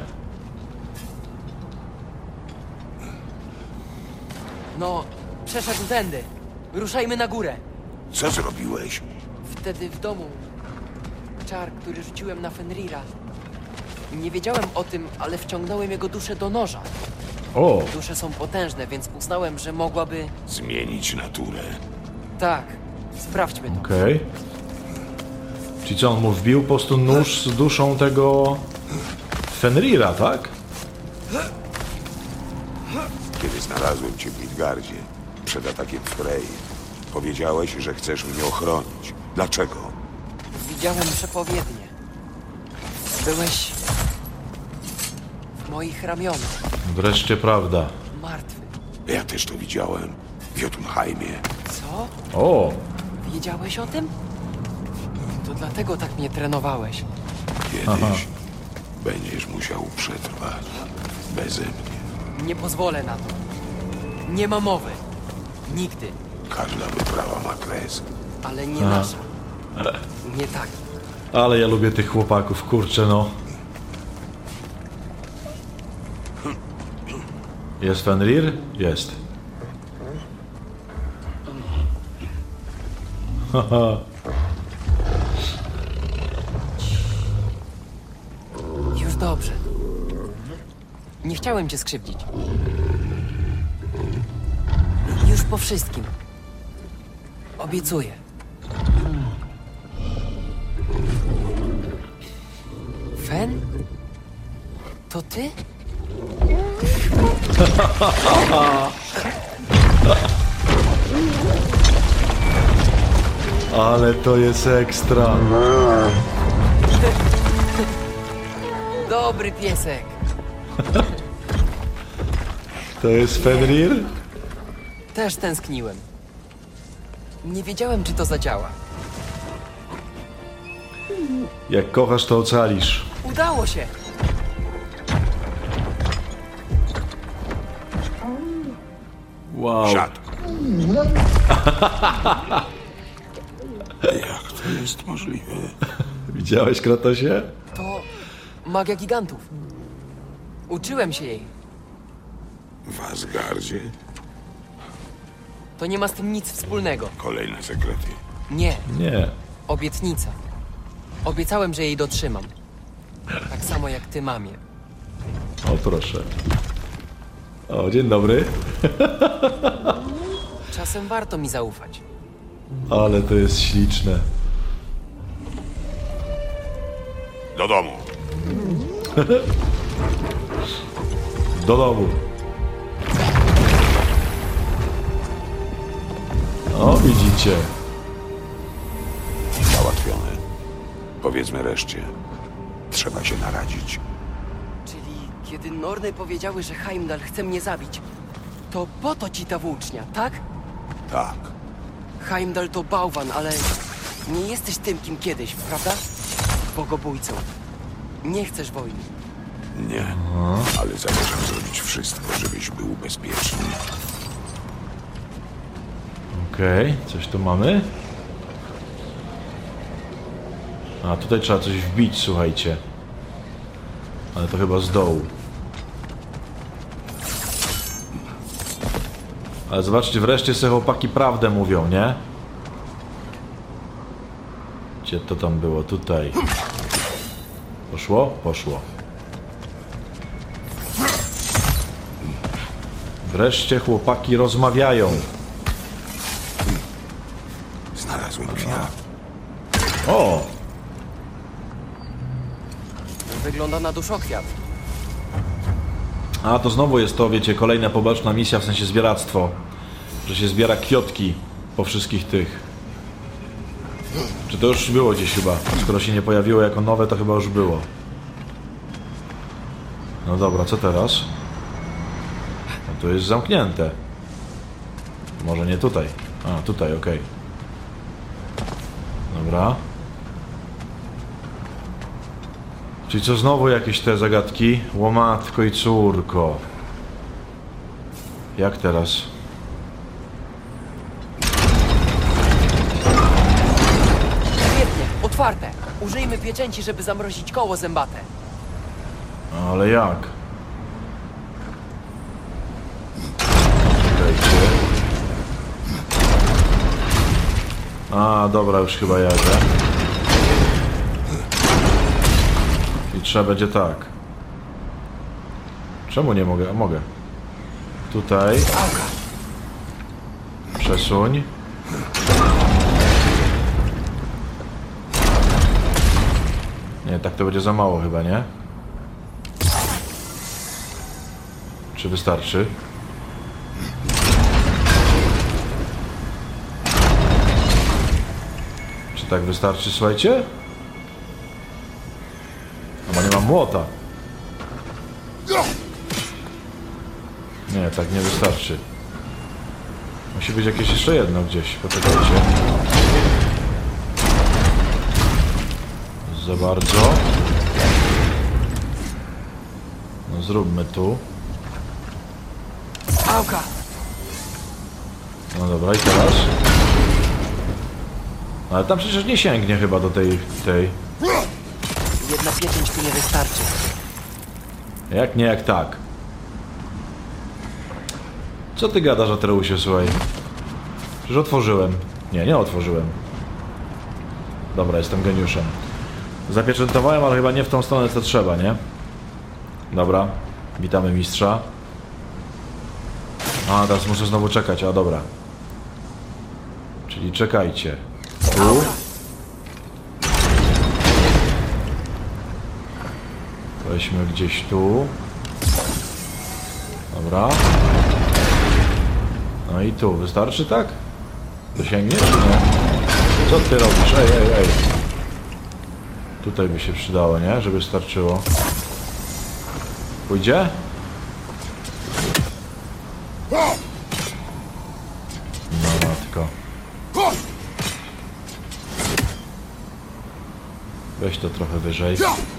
No, przeszedł tędy. Ruszajmy na górę. Co zrobiłeś? Wtedy w domu czar, który rzuciłem na Fenrira. Nie wiedziałem o tym, ale wciągnąłem jego duszę do noża. O, Dusze są potężne, więc uznałem, że mogłaby... Zmienić naturę. Tak, sprawdźmy to. okej. Czyli co, on mu wbił po prostu nóż z duszą tego Fenrira, tak? Kiedy znalazłem cię w Midgardzie, przed atakiem w Frey, powiedziałeś, że chcesz mnie ochronić. Dlaczego? Widziałem przepowiednie. Byłeś w moich ramionach, Wreszcie prawda. martwy. Ja też to widziałem. W Jotunheimie. Co? O! Wiedziałeś o tym? To dlatego tak mnie trenowałeś. Kiedyś Aha. będziesz musiał przetrwać. Beze mnie. Nie pozwolę na to. Nie ma mowy. Nigdy. Każda wyprawa ma kres. Ale nie nasza. Nie tak. Ale ja lubię tych chłopaków, kurczę no. Jest Fenrir? Jest. Haha. Już dobrze. Nie chciałem cię skrzywdzić. Już po wszystkim. Obiecuję. Fen? To ty? Ale to jest ekstra. Dobry piesek. To jest Fenrir? Też tęskniłem. Nie wiedziałem, czy to zadziała. Jak kochasz, to ocalisz. Udało się! Wow. Siad. Jak to jest możliwe? Widziałeś, Kratosie? To magia gigantów. Uczyłem się jej. W Asgardzie? To nie ma z tym nic wspólnego. Kolejne sekrety. Nie, Nie. obietnica. Obiecałem, że jej dotrzymam. Tak samo jak ty mamie. O, proszę. O, dzień dobry. Czasem warto mi zaufać. Ale to jest śliczne. Do domu. Do domu. O, widzicie. Załatwione. Powiedzmy reszcie. Trzeba się naradzić. Czyli kiedy Norny powiedziały, że Heimdall chce mnie zabić, to po to ci ta włócznia, tak? Tak. Heimdall to bałwan, ale nie jesteś tym, kim kiedyś, prawda? Bogobójcą. Nie chcesz wojny. Nie. Ale zamierzam zrobić wszystko, żebyś był bezpieczny. Okej, coś tu mamy. A, tutaj trzeba coś wbić, słuchajcie. Ale to chyba z dołu. Ale zobaczcie, wreszcie sobie chłopaki prawdę mówią, nie? Gdzie to tam było? Tutaj. Poszło? Poszło. Wreszcie chłopaki rozmawiają. Znalazłem kwiat. O! Wygląda na duszokwiat. A, to znowu jest to, wiecie, kolejna poboczna misja, w sensie zbieractwo. Że się zbiera kwiotki po wszystkich tych. Czy to już było gdzieś chyba? Skoro się nie pojawiło jako nowe, to chyba już było. No dobra, co teraz? No to jest zamknięte. Może nie tutaj. A, tutaj, okej. Dobra. Czyli co, znowu jakieś te zagadki? Łomatko i córko. Jak teraz? Świetnie, otwarte. Użyjmy pieczęci, żeby zamrozić koło zębate. Ale jak? Czekajcie. A, dobra, już chyba jadę. I trzeba będzie tak. Czemu nie mogę? A mogę. Tutaj. Przesuń. Nie, tak to będzie za mało chyba, nie? Czy wystarczy? Czy tak wystarczy, słuchajcie? No bo nie mam młota. Nie, tak nie wystarczy. Musi być jakieś jeszcze jedno gdzieś. Poczekajcie. Za bardzo. No zróbmy tu. Pałka! No dobra, i teraz? Ale tam przecież nie sięgnie chyba do tej... tej. Jedna pieczęć tu nie wystarczy. Jak nie, jak tak. Co ty gadasz, Atreusie, słuchaj? Przecież otworzyłem. Nie, nie otworzyłem. Dobra, jestem geniuszem. Zapieczętowałem, ale chyba nie w tą stronę, co trzeba, nie? Dobra. Witamy mistrza. A, teraz muszę znowu czekać, a dobra. Czyli czekajcie. Tu. Weźmy gdzieś tu. Dobra. No i tu. Wystarczy, tak? Dosięgniesz, czy nie? Co ty robisz? Ej, ej, ej. Tutaj by się przydało, nie? Żeby starczyło. Pójdzie? No matko. Weź to trochę wyżej.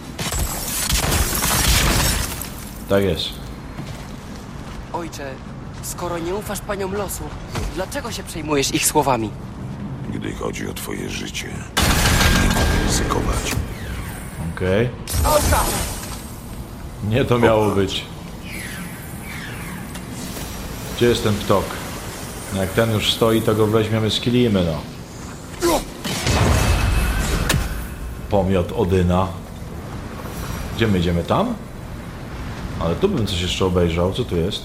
Tak jest. Ojcze, skoro nie ufasz paniom losu, dlaczego się przejmujesz ich słowami? Gdy chodzi o twoje życie, nie mogę ryzykować. Okej. Pałka! Nie to miało być. Gdzie jest ten ptok? No jak ten już stoi, to go weźmiemy, skillimy, no. Pomiot Odyna. Gdzie my idziemy? Tam? Ale tu bym coś jeszcze obejrzał. Co tu jest?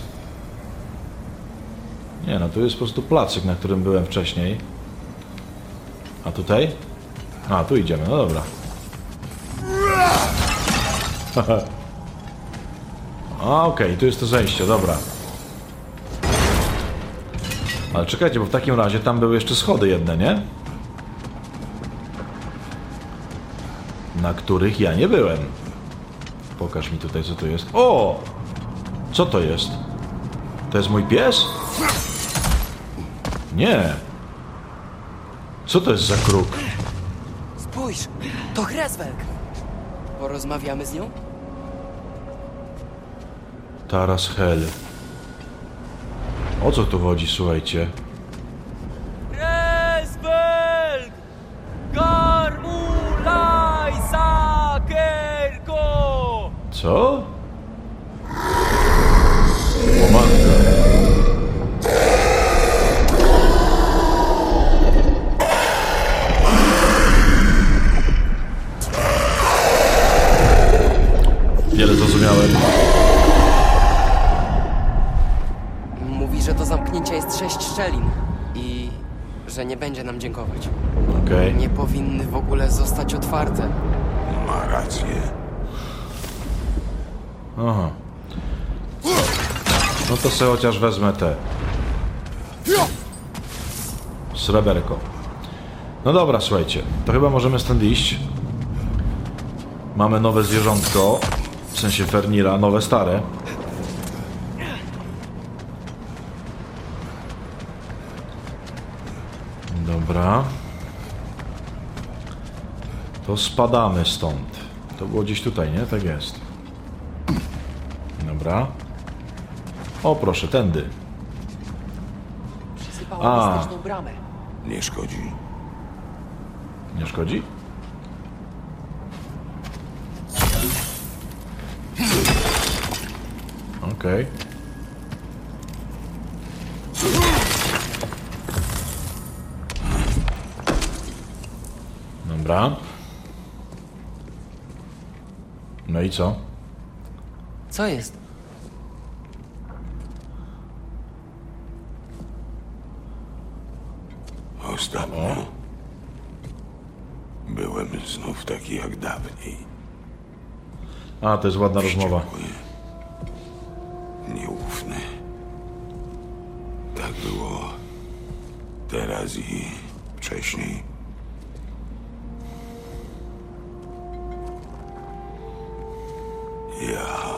Nie, no tu jest po prostu placyk, na którym byłem wcześniej. A tutaj? A, tu idziemy, no dobra. A, okej, okay, tu jest to zejście, dobra. Ale czekajcie, bo w takim razie tam były jeszcze schody jedne, nie? Na których ja nie byłem. Pokaż mi tutaj, co tu jest. O! Co to jest? To jest mój pies? Nie. Co to jest za kruk? Spójrz, to Hreswelk. Porozmawiamy z nią? Taras Hel. O co tu chodzi, słuchajcie? Resbelg! Garmulaj Sakerko! Co? O matka. Wiele zrozumiałem. Mówi, że do zamknięcia jest sześć szczelin i że nie będzie nam dziękować. Okej. Nie powinny w ogóle zostać otwarte. Ma rację. Aha. No to sobie chociaż wezmę te. Sreberko. No dobra, słuchajcie. To chyba możemy stąd iść. Mamy nowe zwierzątko. W sensie Fernira, nowe, stare. Dobra. To spadamy stąd. To było gdzieś tutaj, nie? Tak jest. Dobra. O, proszę, tędy. Przysypała A. mistyczną bramę. Nie szkodzi. Nie szkodzi? Okej. Dobra. No i co? Co jest? Ostatnio byłem znów taki jak dawniej. A, to jest ładna rozmowa. Wściekły. Nie ufam. było teraz i wcześniej. Ja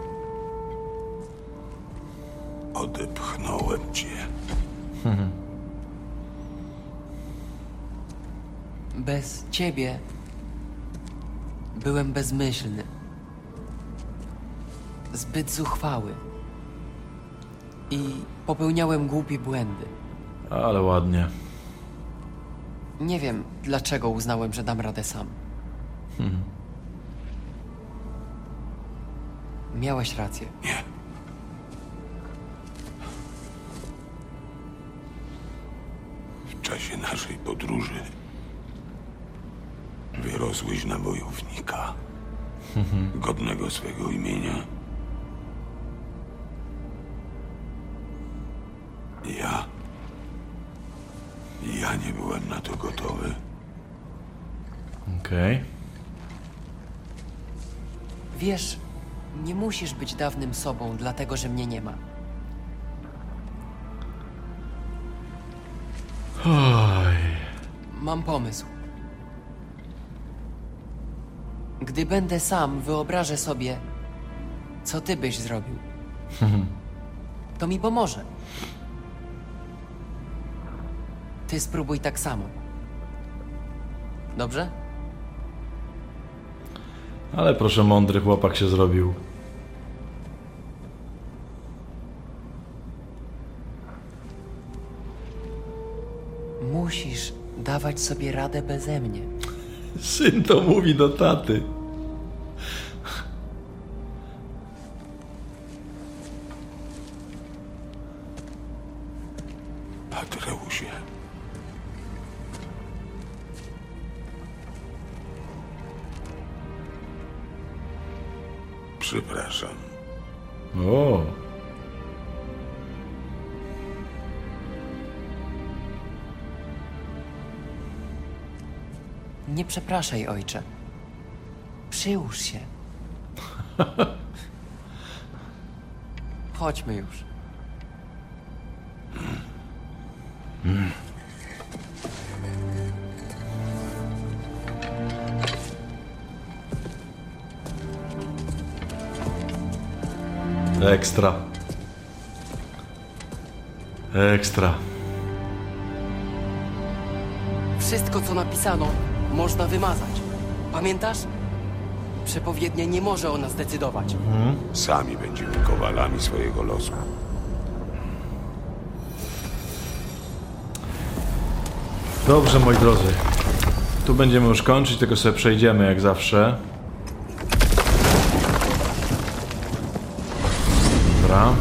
odepchnąłem cię. Bez ciebie byłem bezmyślny. Zbyt zuchwały. I popełniałem głupie błędy. Ale ładnie. Nie wiem, dlaczego uznałem, że dam radę sam. Miałeś rację. Nie. W czasie naszej podróży wyrosłeś na wojownika, godnego swego imienia. Ja... Ja nie byłem na to gotowy. Okej. Okay. Wiesz, nie musisz być dawnym sobą, dlatego że mnie nie ma. Oj. Mam pomysł. Gdy będę sam, wyobrażę sobie, co ty byś zrobił. To mi pomoże. Ty spróbuj tak samo. Dobrze? Ale proszę, mądry chłopak się zrobił. Musisz dawać sobie radę beze mnie. Syn to mówi do taty. Atreusie. Przepraszam. O. Nie przepraszaj, ojcze. Przyłóż się. Chodźmy już. Mm. Ekstra. Ekstra. Wszystko, co napisano, można wymazać. Pamiętasz? Przepowiednia nie może o nas decydować. Sami będziemy kowalami swojego losu. Dobrze, moi drodzy. Tu będziemy już kończyć, tylko sobie przejdziemy jak zawsze. Dobra.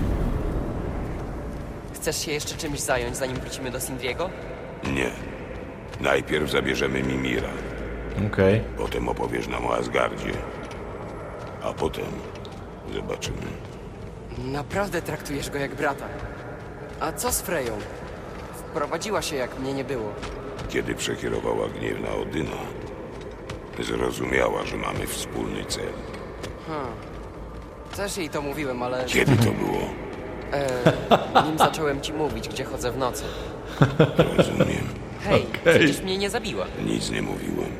Chcesz się jeszcze czymś zająć, zanim wrócimy do Sindriego? Nie. Najpierw zabierzemy Mimira. Okej. Okay. Potem opowiesz nam o Asgardzie. A potem zobaczymy. Naprawdę traktujesz go jak brata. A co z Freją? Wprowadziła się, jak mnie nie było. Kiedy przekierowała gniew na Odyna, zrozumiała, że mamy wspólny cel. Hmm. Też jej to mówiłem, ale... Kiedy to było? E, nim zacząłem ci mówić, gdzie chodzę w nocy. Rozumiem. Hej, Okay. przecież mnie nie zabiła. Nic nie mówiłem.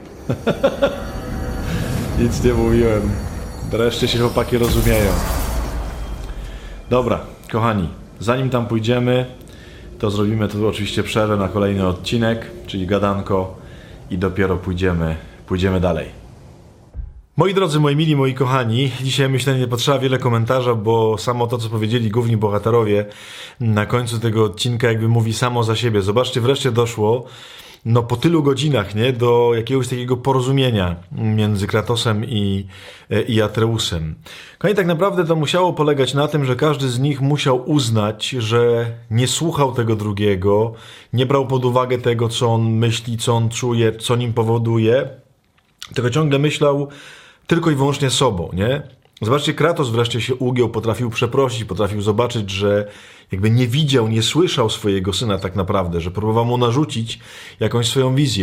Nic nie mówiłem. Wreszcie się chłopaki rozumieją. Dobra, kochani, zanim tam pójdziemy, to zrobimy tu oczywiście przerwę na kolejny odcinek, czyli gadanko, i dopiero pójdziemy, pójdziemy dalej. Moi drodzy, moi mili, moi kochani, dzisiaj myślę, nie potrzeba wiele komentarza, bo samo to, co powiedzieli główni bohaterowie na końcu tego odcinka, jakby mówi samo za siebie. Zobaczcie, wreszcie doszło, no po tylu godzinach, nie, do jakiegoś takiego porozumienia między Kratosem i, i Atreusem. Kochani, tak naprawdę to musiało polegać na tym, że każdy z nich musiał uznać, że nie słuchał tego drugiego, nie brał pod uwagę tego, co on myśli, co on czuje, co nim powoduje, tylko ciągle myślał tylko i wyłącznie sobą, nie? Zobaczcie, Kratos wreszcie się ugiął, potrafił przeprosić, potrafił zobaczyć, że jakby nie widział, nie słyszał swojego syna tak naprawdę, że próbował mu narzucić jakąś swoją wizję.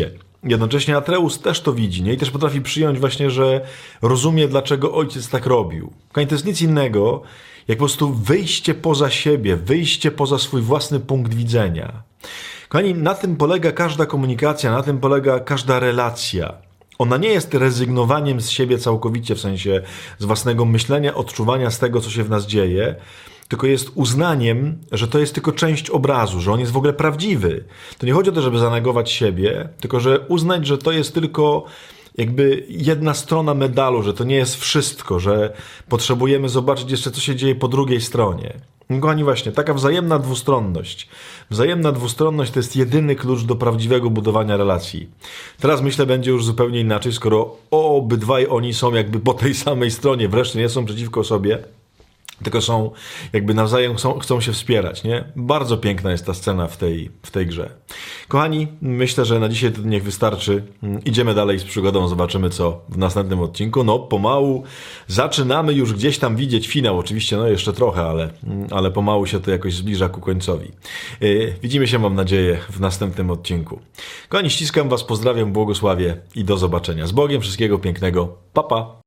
jednocześnie Atreus też to widzi, nie? I też potrafi przyjąć właśnie, że rozumie, dlaczego ojciec tak robił. Kochani, to jest nic innego, jak po prostu wyjście poza siebie, wyjście poza swój własny punkt widzenia. Kochani, na tym polega każda komunikacja, na tym polega każda relacja. Ona nie jest rezygnowaniem z siebie całkowicie, w sensie z własnego myślenia, odczuwania z tego, co się w nas dzieje, tylko jest uznaniem, że to jest tylko część obrazu, że on jest w ogóle prawdziwy. To nie chodzi o to, żeby zanegować siebie, tylko że uznać, że to jest tylko jakby jedna strona medalu, że to nie jest wszystko, że potrzebujemy zobaczyć jeszcze, co się dzieje po drugiej stronie. Kochani, właśnie, taka wzajemna dwustronność. Wzajemna dwustronność to jest jedyny klucz do prawdziwego budowania relacji. Teraz myślę, będzie już zupełnie inaczej, skoro obydwaj oni są jakby po tej samej stronie, wreszcie nie są przeciwko sobie, tylko są jakby nawzajem chcą, chcą się wspierać, nie? Bardzo piękna jest ta scena w tej, w tej grze. Kochani, myślę, że na dzisiaj to niech wystarczy. Idziemy dalej z przygodą, zobaczymy co w następnym odcinku. No, pomału zaczynamy już gdzieś tam widzieć finał. Oczywiście, no jeszcze trochę, ale, ale pomału się to jakoś zbliża ku końcowi. Yy, widzimy się, mam nadzieję, w następnym odcinku. Kochani, ściskam was, pozdrawiam, błogosławię i do zobaczenia. Z Bogiem, wszystkiego pięknego. Pa, pa!